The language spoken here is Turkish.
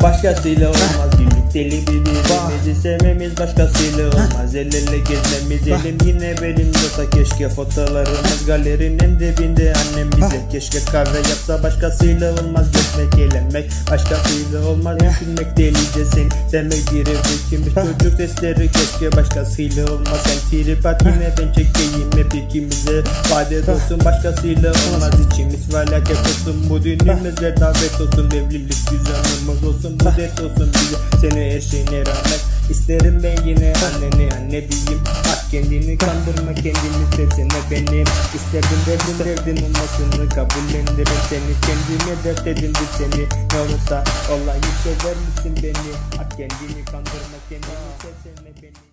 başkasıyla olmaz. Birlikteli birbirimizi sevmemiz başkasıyla olmaz. El ele gezmemiz elim yine benim olsa keşke. Fotolarımız galerinin dibinde annem bize keşke kahve yapsa başkasıyla olmaz. Gezmek eğlenmek başkasıyla olmaz. Düşünmek delice seni sevmek bir evdekimiz çocuk sesleri keşke başkasıyla olmaz. Sen trip at yine ben çekeyim hep ikimize fayda olsun başkasıyla olmaz. İçimiz felaket olsun bu düğünümüze davet olsun. Evlilik güzelimiz olsun bu dert olsun bize seni her şeyine rağmen. İsterim ben yine anneni anne diyeyim. At kendini kandırma kendini sevsene benim. İsterdim derdin olmasını kabullendirim seni. Kendime dert edindim seni. Ne olursa olayı sever misin beni? At kendini kandırma kendini sevsene beni.